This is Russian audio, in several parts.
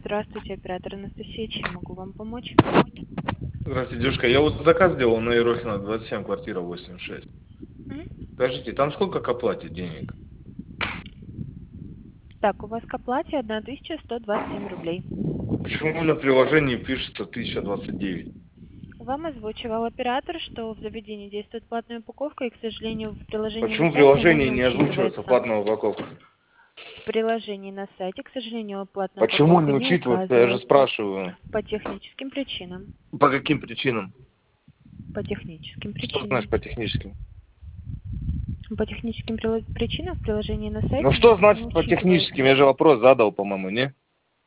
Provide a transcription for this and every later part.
Здравствуйте, оператор Анастасия, чем могу вам помочь? Здравствуйте, девушка. Я вот заказ сделал на Ерохина 27, квартира 86. Скажите, там сколько к оплате денег? Так, у вас к оплате 1127 рублей. Почему на приложении пишется 1029? Вам озвучивал оператор, что в заведении действует платная упаковка, и, к сожалению, в приложении на Почему в сайте она приложении не не озвучивается учитывается. платная упаковка? В приложении на сайте, к сожалению, платная Почему упаковка не не учитывается? Я же указывается спрашиваю. по техническим причинам. По каким причинам? По техническим Что значит причинам. по техническим? По техническим причинам в приложении на Ну сайте что не значит по техническим? учитывается. Я же вопрос задал, по-моему, не?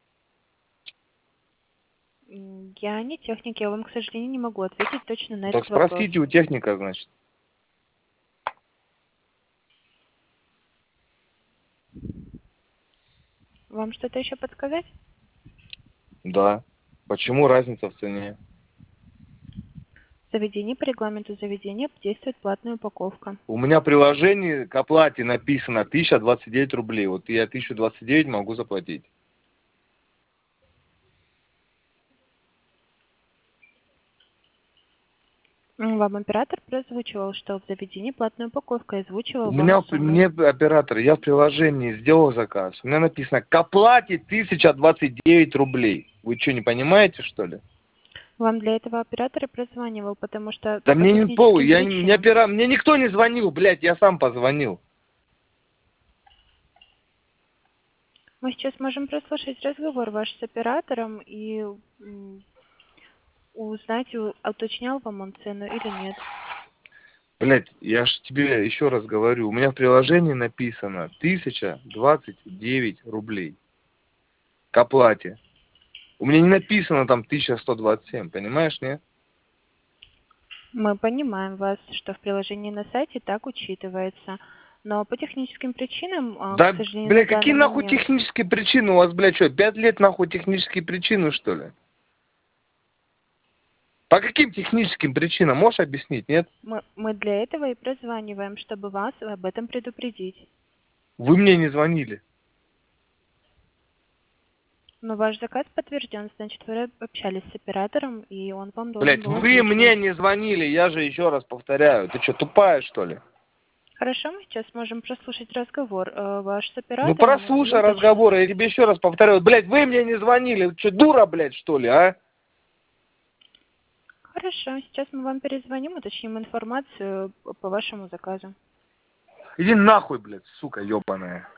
Я не техник, я вам, к сожалению, не могу ответить точно на Так этот вопрос. спросите у техника, значит. Вам что-то еще подсказать? Да. Почему разница в цене? В заведении по регламенту заведения действует платная упаковка. У меня в приложении к оплате написано 1029 рублей. Вот я 1029 могу заплатить. Вам оператор прозвучивал, что в заведении платная упаковка, и озвучивал У вам меня сумму. мне оператор, я в приложении сделал заказ. У меня написано к оплате 1029 рублей. Вы что, не понимаете, что ли? Вам для этого оператор и прозванивал, потому что Да по мне не пол, техническим причинам. мне никто не звонил, блядь, я сам позвонил. Мы сейчас можем прослушать разговор ваш с оператором и узнать, уточнял вам он цену или нет. Блядь, я ж тебе еще раз говорю, у меня в приложении написано 1029 рублей к оплате. У меня не написано там 1127, понимаешь, нет? Мы понимаем вас, что в приложении на сайте так учитывается. Но по техническим причинам, к Да, сожалению, на блядь, какие данный нахуй момент. технические причины? У вас, блядь, что, 5 лет нахуй технические причины, что ли? По каким техническим причинам? Можешь объяснить, нет? Мы для этого и прозваниваем, чтобы вас об этом предупредить. Вы мне не звонили. Но ваш заказ подтвержден, значит, вы общались с оператором, и он вам должен Блядь, был вы мне озвучивать. не звонили, я же еще раз повторяю. Ты что, тупая, что ли? Хорошо, мы сейчас можем прослушать разговор ваш с Ну оператором и прослушай уточнить. разговор, я тебе еще раз повторяю. Блядь, вы мне не звонили. Вы что, дура, блядь, что ли, а? Хорошо, сейчас мы вам перезвоним, уточним информацию по вашему заказу. Иди нахуй, блядь, сука ебаная.